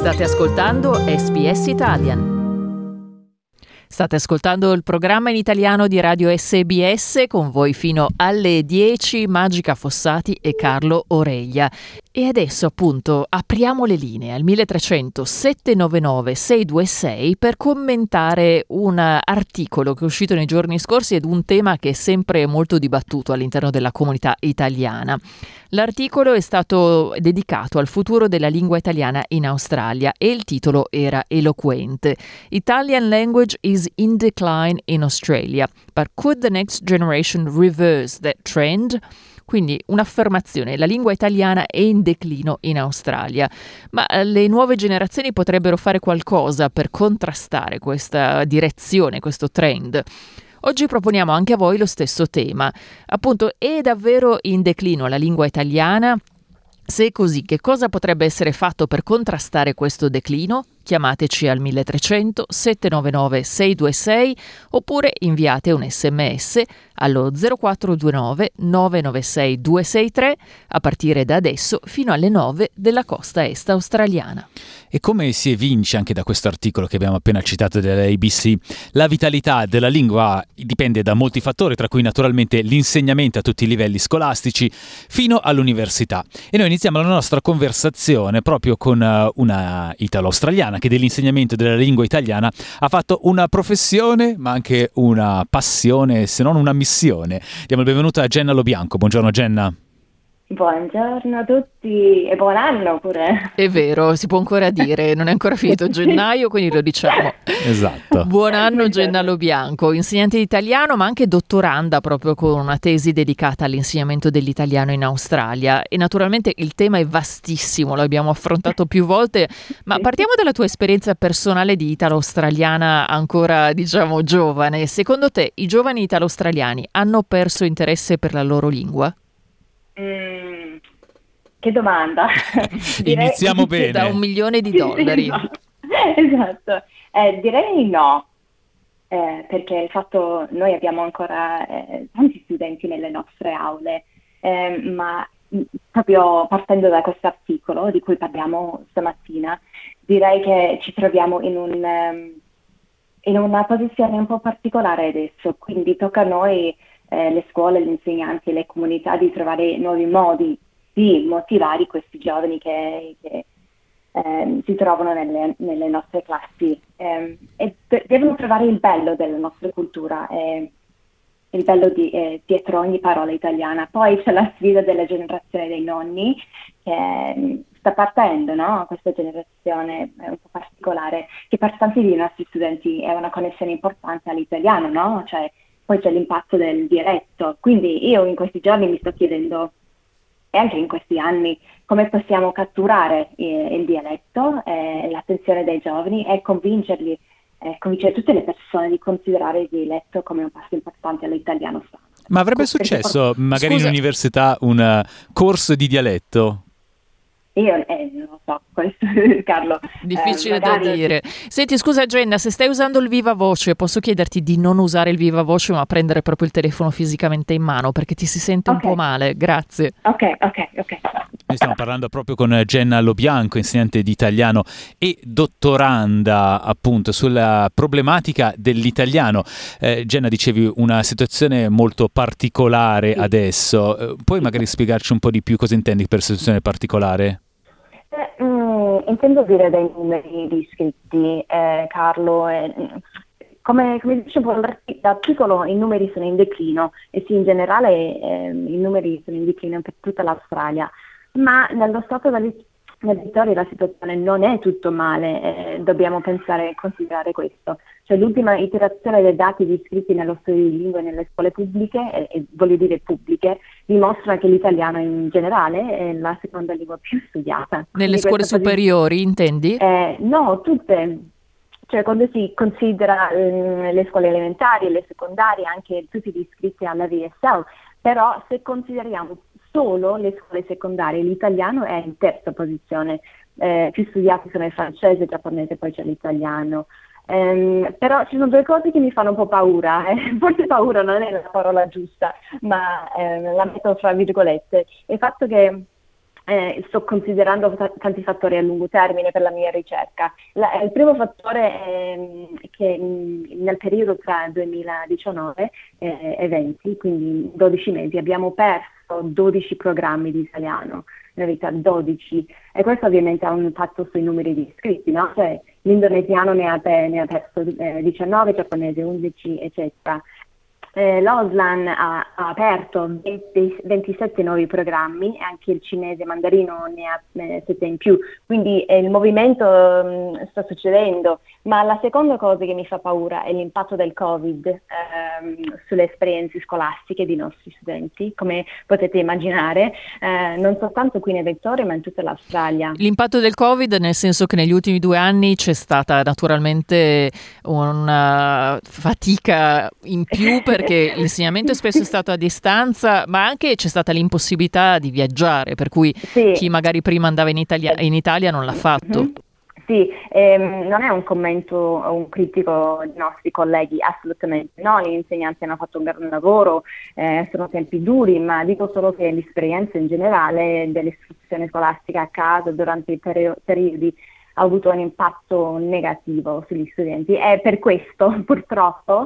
State ascoltando SBS Italian. State ascoltando il programma in italiano di Radio SBS, con voi fino alle 10, Magica Fossati e Carlo Oreglia. E adesso appunto apriamo le linee al 1300 799 626 per commentare un articolo che è uscito nei giorni scorsi ed un tema che è sempre molto dibattuto all'interno della comunità italiana. L'articolo è stato dedicato al futuro della lingua italiana in Australia e il titolo era eloquente: Italian language is in decline in Australia, but could the next generation reverse that trend? Quindi un'affermazione: la lingua italiana è in declino in Australia, ma le nuove generazioni potrebbero fare qualcosa per contrastare questa direzione, questo trend. Oggi proponiamo anche a voi lo stesso tema. Appunto, è davvero in declino la lingua italiana? Se è così, che cosa potrebbe essere fatto per contrastare questo declino? Chiamateci al 1300 799 626 oppure inviate un sms allo 0429 996 263 a partire da adesso fino alle 9 della costa est australiana. E come si evince anche da questo articolo che abbiamo appena citato dell'ABC, la vitalità della lingua dipende da molti fattori, tra cui naturalmente l'insegnamento a tutti i livelli scolastici fino all'università. E noi iniziamo la nostra conversazione proprio con una italo-australiana che dell'insegnamento della lingua italiana ha fatto una professione, ma anche una passione, se non una missione. Diamo il benvenuto a Jenna Lobianco. Buongiorno Jenna. Buongiorno a tutti e buon anno pure. È vero, si può ancora dire, non è ancora finito gennaio, quindi lo diciamo. Esatto. Buon anno Jenna Lobianco, insegnante di italiano ma anche dottoranda proprio con una tesi dedicata all'insegnamento dell'italiano in Australia. E naturalmente il tema è vastissimo, lo abbiamo affrontato più volte, ma partiamo dalla tua esperienza personale di italo-australiana ancora, diciamo, giovane. Secondo te i giovani italo-australiani hanno perso interesse per la loro lingua? Che domanda. Iniziamo bene. Da $1 milione. Esatto. Direi no, perché il fatto, noi abbiamo ancora tanti studenti nelle nostre aule, ma proprio partendo da questo articolo di cui parliamo stamattina, direi che ci troviamo in una posizione un po' particolare adesso, quindi tocca a noi, le scuole, gli insegnanti e le comunità, di trovare nuovi modi di motivare questi giovani che si trovano nelle nostre classi e devono trovare il bello della nostra cultura, il bello dietro ogni parola italiana. Poi c'è la sfida della generazione dei nonni che sta partendo, no? Questa generazione è un po' particolare, che per tanti dei nostri studenti è una connessione importante all'italiano, no? Cioè, poi c'è l'impatto del dialetto. Quindi io in questi giorni mi sto chiedendo, e anche in questi anni, come possiamo catturare il dialetto, l'attenzione dei giovani e convincere tutte le persone di considerare il dialetto come un passo importante all'italiano sano. Ma avrebbe successo magari in università un corso di dialetto? Io non lo so, questo Carlo. Difficile da dire. Senti, scusa Jenna, se stai usando il viva voce, posso chiederti di non usare il viva voce ma prendere proprio il telefono fisicamente in mano, perché ti si sente un po' male. Grazie. Ok. Noi stiamo parlando proprio con Jenna Lobianco, insegnante di italiano e dottoranda appunto sulla problematica dell'italiano. Jenna, dicevi una situazione molto particolare adesso. Puoi magari spiegarci un po' di più cosa intendi per situazione particolare? Intendo dire dei numeri di iscritti, Carlo. Come dicevo l'articolo, i numeri sono in declino e sì, in generale i numeri sono in declino per tutta l'Australia, ma nello stato della Vittoria la situazione non è tutto male, dobbiamo pensare e considerare questo. Cioè, l'ultima iterazione dei dati di iscritti nello studio di lingue nelle scuole pubbliche, e voglio dire pubbliche, dimostra che l'italiano in generale è la seconda lingua più studiata. Nelle scuole superiori, intendi? No, tutte. Cioè, quando si considera le scuole elementari e le secondarie, anche tutti gli iscritti alla VSL, però se consideriamo solo le scuole secondarie, l'italiano è in terza posizione, più studiati sono il francese, il giapponese, poi c'è l'italiano. Però ci sono due cose che mi fanno un po' paura, forse paura non è la parola giusta, ma la metto fra virgolette, il fatto che sto considerando tanti fattori a lungo termine per la mia ricerca. Il primo fattore è che nel periodo tra 2019 e 2020, quindi 12 mesi, abbiamo perso 12 programmi di italiano, in realtà 12, e questo ovviamente ha un impatto sui numeri di iscritti, no? Cioè, l'indonesiano ne ha perso 19, il giapponese 11, eccetera. L'Oslan ha aperto 27 nuovi programmi e anche il cinese mandarino ne ha 7 in più, quindi il movimento sta succedendo, ma la seconda cosa che mi fa paura è l'impatto del Covid sulle esperienze scolastiche dei nostri studenti, come potete immaginare, non soltanto qui nel Victoria ma in tutta l'Australia. L'impatto del Covid nel senso che negli ultimi 2 anni c'è stata naturalmente una fatica in più perché l'insegnamento spesso è stato a distanza, ma anche c'è stata l'impossibilità di viaggiare, per cui chi magari prima andava in Italia non l'ha fatto. Mm-hmm. Sì, non è un commento o un critico dei nostri colleghi, assolutamente no, gli insegnanti hanno fatto un gran lavoro, sono tempi duri, ma dico solo che l'esperienza in generale dell'istruzione scolastica a casa durante i periodi ha avuto un impatto negativo sugli studenti e per questo purtroppo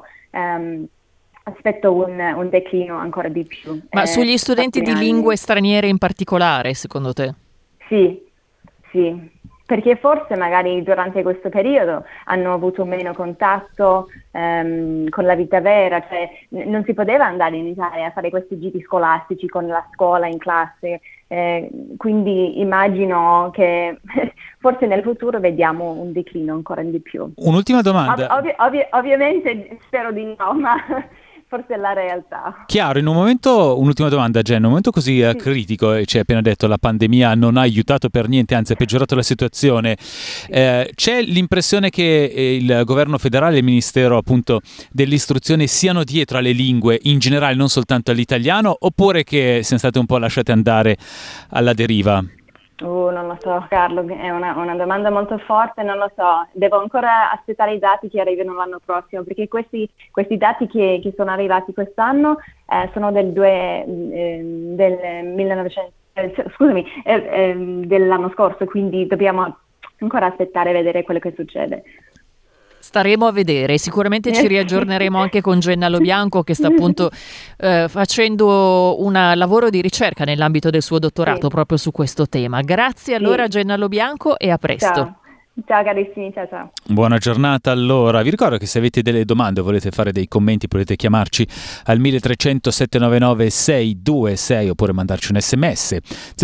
aspetto un declino ancora di più. Ma sugli studenti di lingue straniere in particolare, secondo te? Sì, perché forse magari durante questo periodo hanno avuto meno contatto con la vita vera, cioè non si poteva andare in Italia a fare questi giri scolastici con la scuola in classe, quindi immagino che forse nel futuro vediamo un declino ancora di più. Un'ultima domanda. Ovviamente spero di no, ma forse è la realtà. Chiaro, un'ultima domanda, Jen, in un momento così critico, ci hai appena detto la pandemia non ha aiutato per niente, anzi ha peggiorato la situazione, c'è l'impressione che il governo federale e il ministero appunto dell'istruzione siano dietro alle lingue in generale, non soltanto all'italiano, oppure che siano state un po' lasciate andare alla deriva? Non lo so, Carlo, è una domanda molto forte, non lo so, devo ancora aspettare i dati che arrivano l'anno prossimo, perché questi dati che sono arrivati quest'anno sono dell'anno scorso, quindi dobbiamo ancora aspettare e vedere quello che succede. Staremo a vedere, sicuramente ci riaggiorneremo anche con Jenna Lobianco che sta appunto facendo un lavoro di ricerca nell'ambito del suo dottorato proprio su questo tema. Grazie allora Jenna Lobianco e a presto. Ciao carissimi, ciao. Buona giornata allora. Vi ricordo che se avete delle domande o volete fare dei commenti potete chiamarci al 1300 799 626 oppure mandarci un sms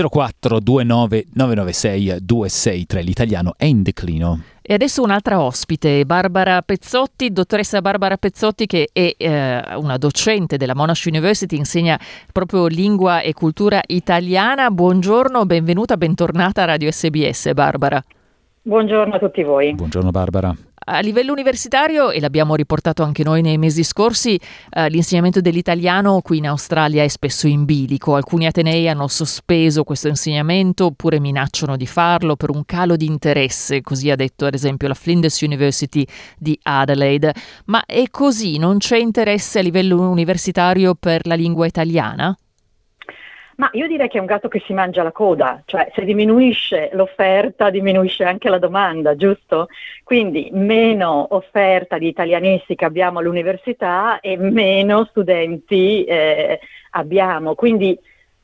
0429 996 263. L'italiano è in declino. E adesso un'altra ospite, Barbara Pezzotti, dottoressa Barbara Pezzotti che è una docente della Monash University, insegna proprio lingua e cultura italiana. Buongiorno, benvenuta, bentornata a Radio SBS, Barbara. Buongiorno a tutti voi. Buongiorno Barbara. A livello universitario, e l'abbiamo riportato anche noi nei mesi scorsi, l'insegnamento dell'italiano qui in Australia è spesso in bilico. Alcuni atenei hanno sospeso questo insegnamento oppure minacciano di farlo per un calo di interesse, così ha detto ad esempio la Flinders University di Adelaide. Ma è così? Non c'è interesse a livello universitario per la lingua italiana? Ma io direi che è un gatto che si mangia la coda, cioè se diminuisce l'offerta diminuisce anche la domanda, giusto? Quindi meno offerta di italianistica abbiamo all'università e meno studenti abbiamo, quindi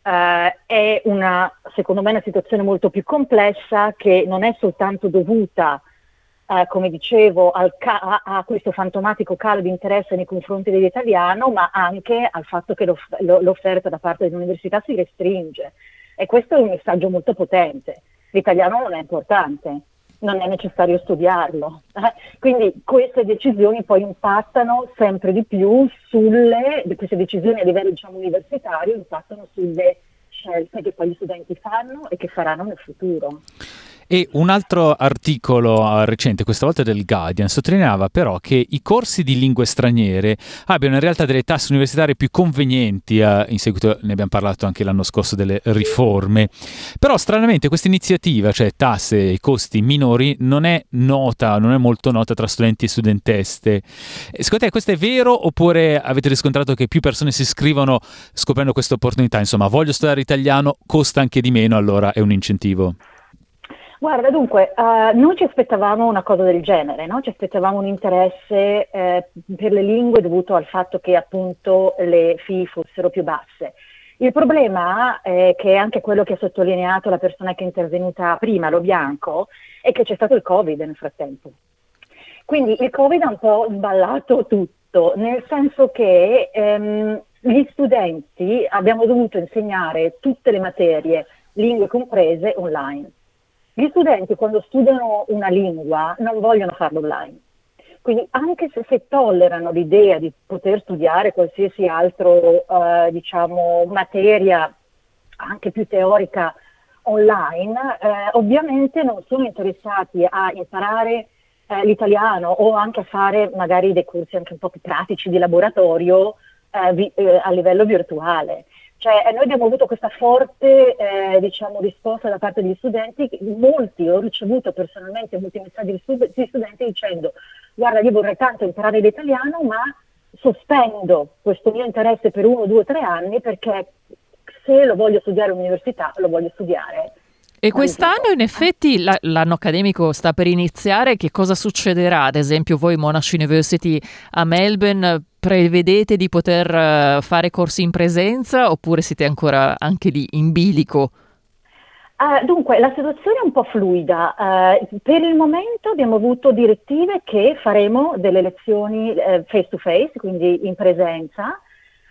è secondo me una situazione molto più complessa che non è soltanto dovuta come dicevo, a questo fantomatico calo di interesse nei confronti dell'italiano, ma anche al fatto che l'offerta da parte dell'università si restringe. E questo è un messaggio molto potente. L'italiano non è importante, non è necessario studiarlo. Quindi queste decisioni poi impattano sempre di più queste decisioni a livello universitario impattano sulle scelte che poi gli studenti fanno e che faranno nel futuro. E un altro articolo recente, questa volta del Guardian, sottolineava però che i corsi di lingue straniere abbiano in realtà delle tasse universitarie più convenienti, in seguito ne abbiamo parlato anche l'anno scorso delle riforme, però stranamente questa iniziativa, cioè tasse e costi minori, non è molto nota tra studenti e studentesse. Secondo te questo è vero, oppure avete riscontrato che più persone si iscrivono scoprendo questa opportunità? Insomma, voglio studiare italiano, costa anche di meno, allora è un incentivo. Guarda, dunque, noi ci aspettavamo una cosa del genere, no? Ci aspettavamo un interesse per le lingue dovuto al fatto che appunto le fee fossero più basse. Il problema, che è anche quello che ha sottolineato la persona che è intervenuta prima, Lo Bianco, è che c'è stato il Covid nel frattempo. Quindi il Covid ha un po' sballato tutto, nel senso che gli studenti abbiamo dovuto insegnare tutte le materie, lingue comprese, online. Gli studenti quando studiano una lingua non vogliono farlo online, quindi anche se tollerano l'idea di poter studiare qualsiasi altro materia anche più teorica online, ovviamente non sono interessati a imparare l'italiano o anche a fare magari dei corsi anche un po' più pratici di laboratorio a livello virtuale. Cioè, noi abbiamo avuto questa forte risposta da parte degli studenti. Molti, ho ricevuto personalmente molti messaggi di studenti dicendo: guarda, io vorrei tanto imparare l'italiano, ma sospendo questo mio interesse per 1, 2, 3 anni, perché se lo voglio studiare all'università lo voglio studiare. E quest'anno in effetti l'anno accademico sta per iniziare. Che cosa succederà? Ad esempio voi Monash University a Melbourne prevedete di poter fare corsi in presenza, oppure siete ancora anche lì in bilico? Dunque, la situazione è un po' fluida. Per il momento abbiamo avuto direttive che faremo delle lezioni face to face, quindi in presenza.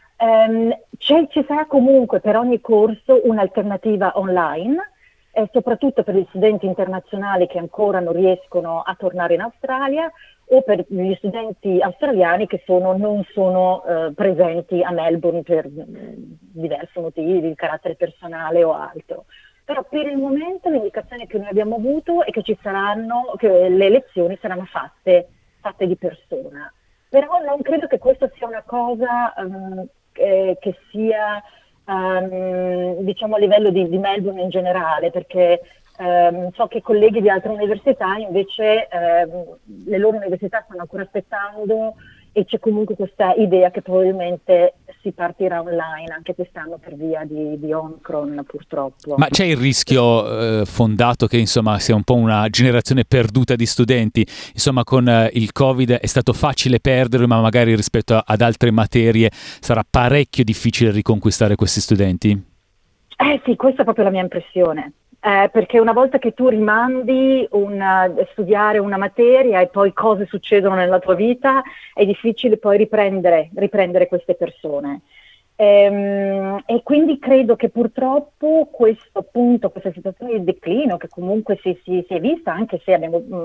Ci sarà comunque per ogni corso un'alternativa online, soprattutto per gli studenti internazionali che ancora non riescono a tornare in Australia, o per gli studenti australiani che non sono presenti a Melbourne per diversi motivi di carattere personale o altro. Però per il momento l'indicazione che noi abbiamo avuto è che che le lezioni saranno fatte di persona. Però non credo che questa sia una cosa che sia a livello di Melbourne in generale, perché so che colleghi di altre università invece le loro università stanno ancora aspettando, e c'è comunque questa idea che probabilmente si partirà online anche quest'anno per via di Omicron, purtroppo. Ma c'è il rischio fondato che insomma sia un po' una generazione perduta di studenti? Insomma, con il Covid è stato facile perderlo, ma magari rispetto ad altre materie sarà parecchio difficile riconquistare questi studenti? Sì, questa è proprio la mia impressione. Perché una volta che tu rimandi studiare una materia e poi cose succedono nella tua vita, è difficile poi riprendere queste persone. E quindi credo che purtroppo questa situazione di declino, che comunque si è vista, anche se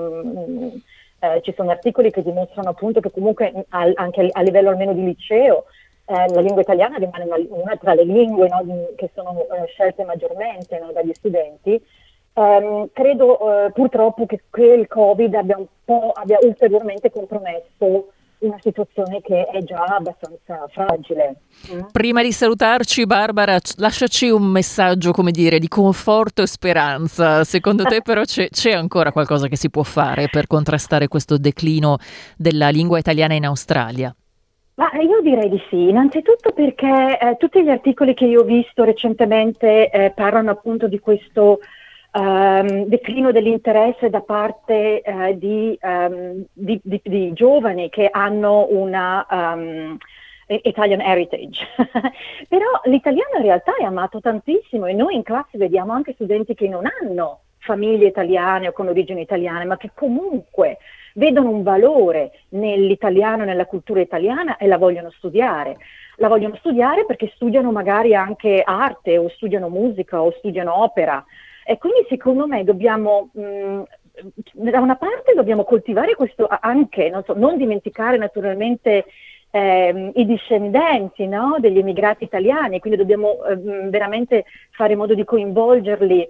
ci sono articoli che dimostrano appunto che comunque anche a livello almeno di liceo, la lingua italiana rimane una tra le lingue, no, che sono scelte maggiormente, no, dagli studenti. Credo purtroppo che il Covid abbia ulteriormente compromesso una situazione che è già abbastanza fragile. Prima di salutarci, Barbara, lasciaci un messaggio, come dire, di conforto e speranza. Secondo te però c'è ancora qualcosa che si può fare per contrastare questo declino della lingua italiana in Australia? Ma io direi di sì, innanzitutto perché tutti gli articoli che io ho visto recentemente parlano appunto di questo declino dell'interesse da parte di giovani che hanno una Italian heritage. Però l'italiano in realtà è amato tantissimo, e noi in classe vediamo anche studenti che non hanno famiglie italiane o con origini italiane, ma che comunque vedono un valore nell'italiano, nella cultura italiana, e la vogliono studiare. La vogliono studiare perché studiano magari anche arte, o studiano musica, o studiano opera. E quindi secondo me dobbiamo, da una parte dobbiamo coltivare questo anche, non dimenticare naturalmente i discendenti, no, degli emigrati italiani, quindi dobbiamo veramente fare in modo di coinvolgerli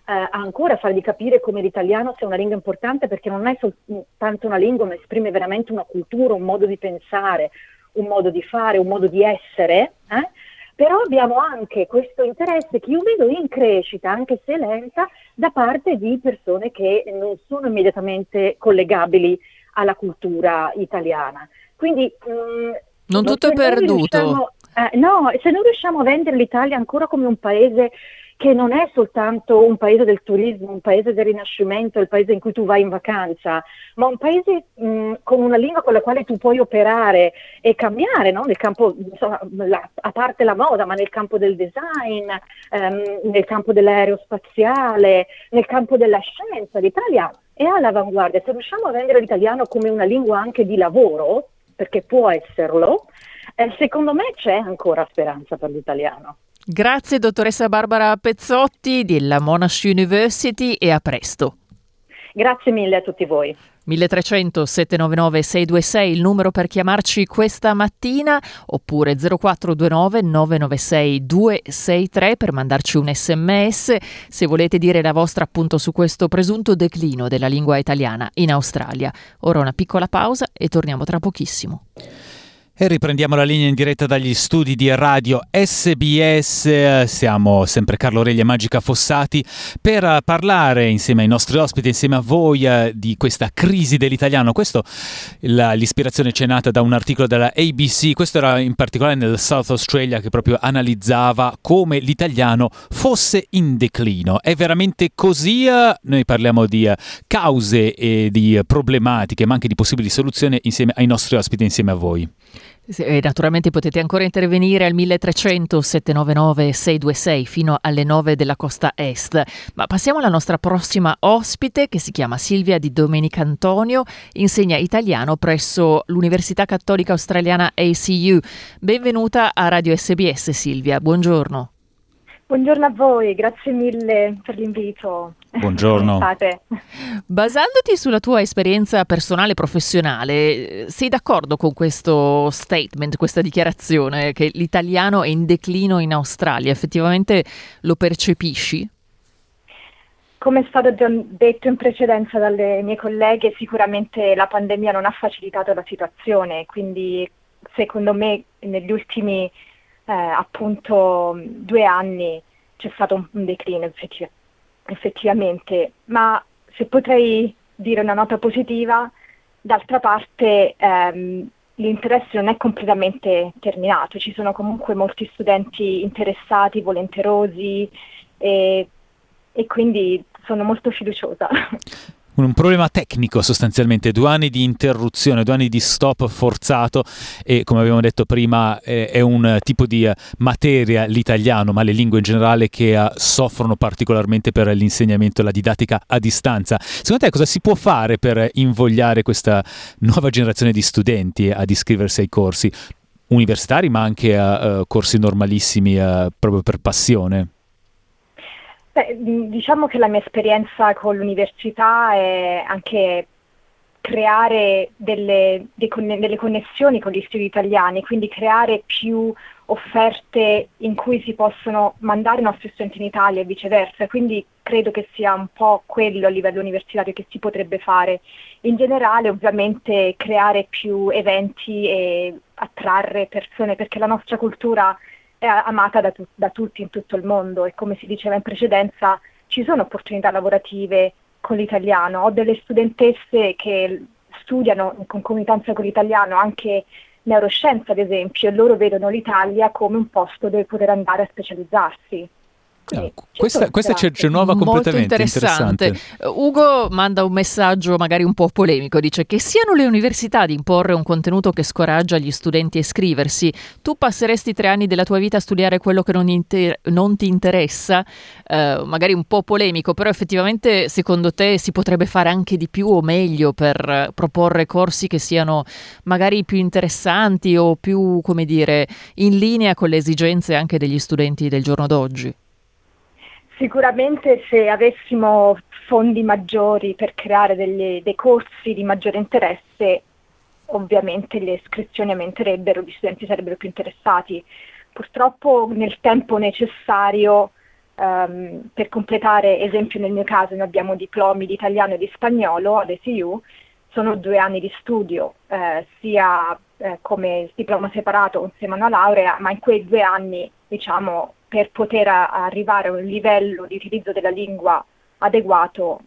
ancora fargli capire come l'italiano sia una lingua importante, perché non è soltanto una lingua, ma esprime veramente una cultura, un modo di pensare, un modo di fare, un modo di essere, Però abbiamo anche questo interesse che io vedo in crescita, anche se lenta, da parte di persone che non sono immediatamente collegabili alla cultura italiana. Quindi non tutto è perduto. No, se non riusciamo a vendere l'Italia ancora come un paese che non è soltanto un paese del turismo, un paese del Rinascimento, il paese in cui tu vai in vacanza, ma un paese con una lingua con la quale tu puoi operare e cambiare, no? Nel campo, insomma, a parte la moda, ma nel campo del design, nel campo dell'aerospaziale, nel campo della scienza. L'Italia è all'avanguardia. Se riusciamo a vendere l'italiano come una lingua anche di lavoro, perché può esserlo, secondo me c'è ancora speranza per l'italiano. Grazie dottoressa Barbara Pezzotti della Monash University e a presto. Grazie mille a tutti voi. 1300 799 626 il numero per chiamarci questa mattina, oppure 0429 996 263 per mandarci un sms se volete dire la vostra appunto su questo presunto declino della lingua italiana in Australia. Ora una piccola pausa e torniamo tra pochissimo. E riprendiamo la linea in diretta dagli studi di radio SBS. Siamo sempre Carlo Reglia e Magica Fossati per parlare insieme ai nostri ospiti, insieme a voi, di questa crisi dell'italiano. L'ispirazione c'è nata da un articolo della ABC, questo era in particolare nel South Australia, che proprio analizzava come l'italiano fosse in declino. È veramente così? Noi parliamo di cause e di problematiche, ma anche di possibili soluzioni insieme ai nostri ospiti, insieme a voi. E naturalmente potete ancora intervenire al 1300 799 626 fino alle 9 della costa est. Ma passiamo alla nostra prossima ospite, che si chiama Silvia Di Domenicantonio, insegna italiano presso l'Università Cattolica Australiana ACU. Benvenuta a Radio SBS, Silvia, buongiorno. Buongiorno a voi, grazie mille per l'invito. Buongiorno. Basandoti sulla tua esperienza personale e professionale, sei d'accordo con questo statement, questa dichiarazione che l'italiano è in declino in Australia? Effettivamente lo percepisci? Come è stato già detto in precedenza dalle mie colleghe, sicuramente la pandemia non ha facilitato la situazione, quindi secondo me negli ultimi appunto 2 anni c'è stato un declino effettivamente, ma se potrei dire una nota positiva, d'altra parte l'interesse non è completamente terminato, ci sono comunque molti studenti interessati, volenterosi e quindi sono molto fiduciosa. Un problema tecnico sostanzialmente, 2 anni di interruzione, 2 anni di stop forzato e, come abbiamo detto prima, è un tipo di materia, l'italiano, ma le lingue in generale, che soffrono particolarmente per l'insegnamento e la didattica a distanza. Secondo te cosa si può fare per invogliare questa nuova generazione di studenti ad iscriversi ai corsi universitari, ma anche a corsi normalissimi proprio per passione? Diciamo che la mia esperienza con l'università è anche creare delle connessioni con gli studi italiani, quindi creare più offerte in cui si possono mandare i nostri studenti in Italia e viceversa, quindi credo che sia un po' quello a livello universitario che si potrebbe fare. In generale, ovviamente, creare più eventi e attrarre persone, perché la nostra cultura è amata da tutti in tutto il mondo e, come si diceva in precedenza, ci sono opportunità lavorative con l'italiano. Ho delle studentesse che studiano in concomitanza con l'italiano anche neuroscienza, ad esempio, e loro vedono l'Italia come un posto dove poter andare a specializzarsi. Questa c'è nuova completamente interessante. Ugo manda un messaggio magari un po' polemico, dice che siano le università ad imporre un contenuto che scoraggia gli studenti a iscriversi. Tu passeresti 3 anni della tua vita a studiare quello che non ti interessa? Magari un po' polemico, però effettivamente secondo te si potrebbe fare anche di più o meglio per proporre corsi che siano magari più interessanti o più, come dire, in linea con le esigenze anche degli studenti del giorno d'oggi? Sicuramente se avessimo fondi maggiori per creare dei corsi di maggiore interesse, ovviamente le iscrizioni aumenterebbero, gli studenti sarebbero più interessati. Purtroppo nel tempo necessario per completare, esempio nel mio caso noi abbiamo diplomi di italiano e di spagnolo ad ECU, sono 2 anni di studio, sia come diploma separato o insieme a una laurea, ma in quei 2 anni, diciamo, per poter arrivare a un livello di utilizzo della lingua adeguato,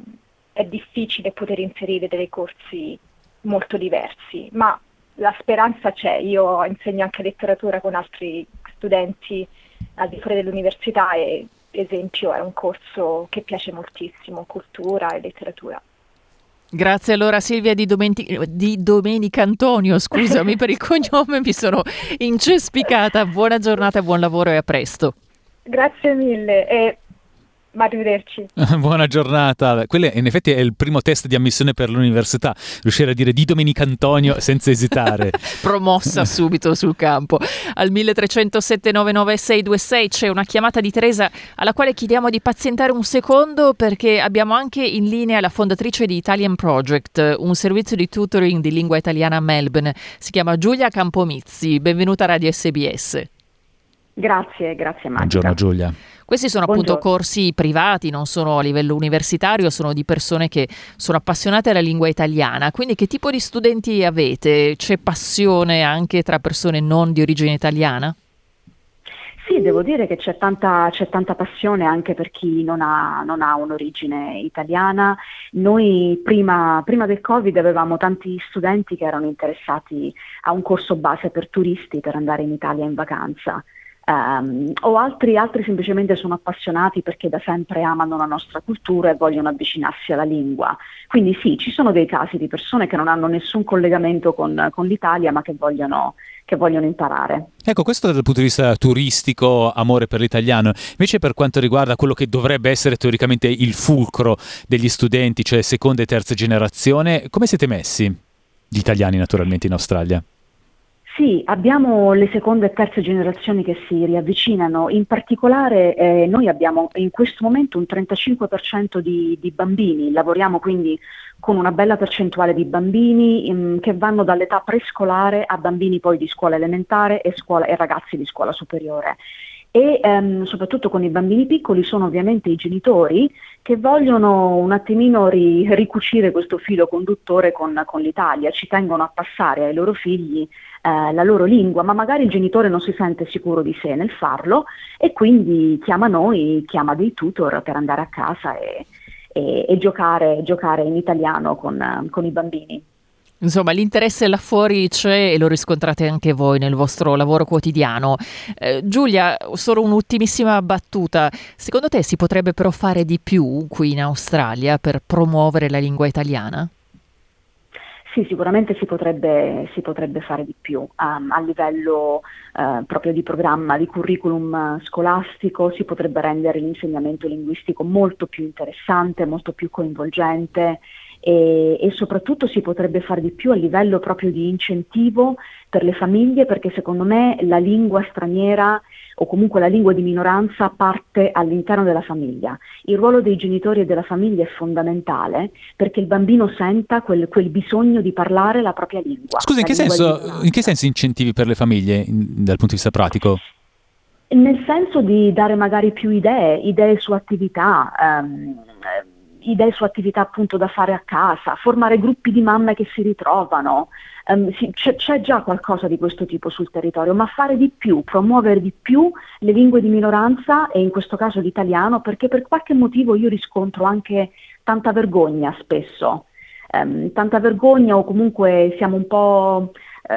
è difficile poter inserire dei corsi molto diversi, ma la speranza c'è. Io insegno anche letteratura con altri studenti al di fuori dell'università e, esempio, è un corso che piace moltissimo, cultura e letteratura. Grazie allora Silvia di Domenica Antonio, scusami per il cognome, mi sono incespicata. Buona giornata, buon lavoro e a presto. Grazie mille e arrivederci. Buona giornata. Quello in effetti è il primo test di ammissione per l'università, riuscire a dire di Domenica Antonio senza esitare. Promossa subito sul campo. Al 1307 99626 c'è una chiamata di Teresa alla quale chiediamo di pazientare un secondo, perché abbiamo anche in linea la fondatrice di Italian Project, un servizio di tutoring di lingua italiana a Melbourne. Si chiama Giulia Campomizzi. Benvenuta a Radio SBS. Grazie Magica. Buongiorno Giulia. Questi sono appunto corsi privati, non sono a livello universitario, sono di persone che sono appassionate alla lingua italiana. Quindi che tipo di studenti avete? C'è passione anche tra persone non di origine italiana? Sì, devo dire che c'è tanta passione anche per chi non ha un'origine italiana. Noi prima del Covid avevamo tanti studenti che erano interessati a un corso base per turisti per andare in Italia in vacanza. O altri semplicemente sono appassionati perché da sempre amano la nostra cultura e vogliono avvicinarsi alla lingua. Quindi sì, ci sono dei casi di persone che non hanno nessun collegamento con l'Italia ma che vogliono imparare. Ecco, questo dal punto di vista turistico, amore per l'italiano. Invece per quanto riguarda quello che dovrebbe essere teoricamente il fulcro degli studenti, cioè seconda e terza generazione, come siete messi? Gli italiani naturalmente in Australia. Sì, abbiamo le seconde e terze generazioni che si riavvicinano, in particolare noi abbiamo in questo momento un 35% di bambini, lavoriamo quindi con una bella percentuale di bambini che vanno dall'età prescolare a bambini poi di scuola elementare e ragazzi di scuola superiore. E soprattutto con i bambini piccoli sono ovviamente i genitori che vogliono un attimino ricucire questo filo conduttore con l'Italia, ci tengono a passare ai loro figli la loro lingua, ma magari il genitore non si sente sicuro di sé nel farlo e quindi chiama dei tutor per andare a casa e giocare in italiano con i bambini. Insomma, l'interesse là fuori c'è e lo riscontrate anche voi nel vostro lavoro quotidiano. Giulia, solo un'ultimissima battuta. Secondo te si potrebbe però fare di più qui in Australia per promuovere la lingua italiana? Sì, sicuramente si potrebbe fare di più a livello proprio di programma, di curriculum scolastico. Si potrebbe rendere l'insegnamento linguistico molto più interessante, molto più coinvolgente e soprattutto si potrebbe fare di più a livello proprio di incentivo per le famiglie, perché secondo me la lingua straniera o comunque la lingua di minoranza parte all'interno della famiglia. Il ruolo dei genitori e della famiglia è fondamentale perché il bambino senta quel bisogno di parlare la propria lingua. Scusa, in che senso incentivi per le famiglie dal punto di vista pratico? Nel senso di dare magari più idee su attività, appunto da fare a casa, formare gruppi di mamme che si ritrovano. C'è già qualcosa di questo tipo sul territorio, ma fare di più, promuovere di più le lingue di minoranza e in questo caso l'italiano, perché per qualche motivo io riscontro anche tanta vergogna spesso, tanta vergogna o comunque siamo un po',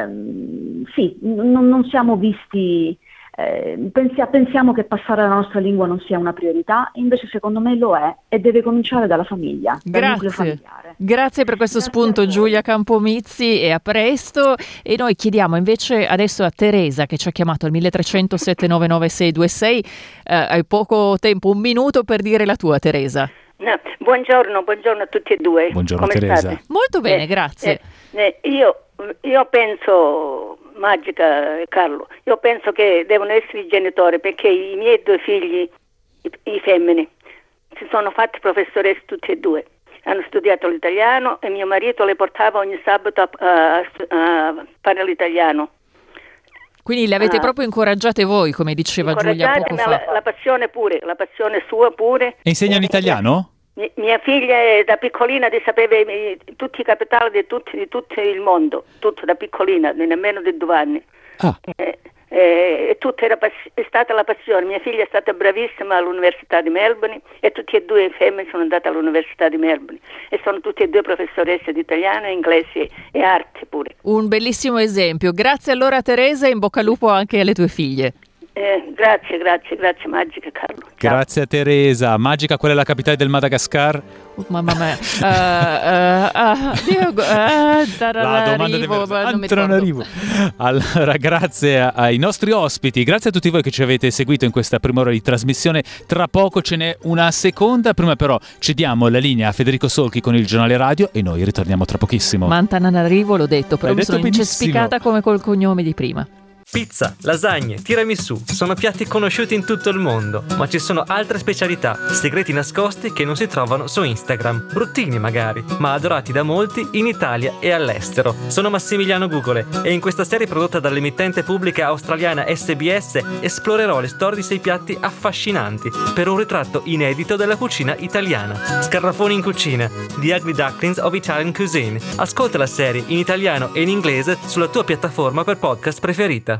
non siamo visti. Pensiamo che passare la nostra lingua non sia una priorità, invece secondo me lo è e deve cominciare dalla famiglia, dal nucleo familiare. Grazie per questo spunto Giulia Campomizzi e a presto. E noi chiediamo invece adesso a Teresa che ci ha chiamato al 1300 799 626. Hai poco tempo, un minuto per dire la tua, Teresa. No, buongiorno a tutti e due. Buongiorno come Teresa. state? Molto bene, grazie. Io penso, Magica e Carlo, io penso che devono essere i genitori, perché i miei 2 figli, i femmini, si sono fatti professoresse tutti e 2. Hanno studiato l'italiano e mio marito le portava ogni sabato a fare l'italiano. Quindi le avete proprio incoraggiate voi, come diceva Giulia poco fa. La passione pure, la passione sua pure. E insegna in italiano? Mia figlia da piccolina sapeva tutti i capitali di tutto il mondo, tutto da piccolina, nemmeno di 2 anni. E tutto è stata la passione. Mia figlia è stata bravissima all'Università di Melbourne e tutti e 2 femmine sono andate all'Università di Melbourne e sono tutte e 2 professoresse di italiano, inglese e arte pure. Un bellissimo esempio. Grazie allora Teresa e in bocca al lupo anche alle tue figlie. Grazie Magica Carlo. Ciao. Grazie a Teresa. Magica, qual è la capitale del Madagascar? Mamma mia. La domanda non arrivo. Allora, grazie ai nostri ospiti, grazie a tutti voi che ci avete seguito in questa prima ora di trasmissione. Tra poco ce n'è una seconda, prima però cediamo la linea a Federico Solchi con il giornale radio e noi ritorniamo tra pochissimo. Mantananarivo l'ho detto, però mi sono benissimo. incespicata come col cognome di prima. Pizza, lasagne, tiramisù sono piatti conosciuti in tutto il mondo, ma ci sono altre specialità, segreti nascosti che non si trovano su Instagram, bruttini magari, ma adorati da molti in Italia e all'estero. Sono Massimiliano Gugole e in questa serie prodotta dall'emittente pubblica australiana SBS esplorerò le storie di 6 piatti affascinanti per un ritratto inedito della cucina italiana. Scarafoni in cucina, The Ugly Ducklings of Italian Cuisine. Ascolta la serie in italiano e in inglese sulla tua piattaforma per podcast preferita.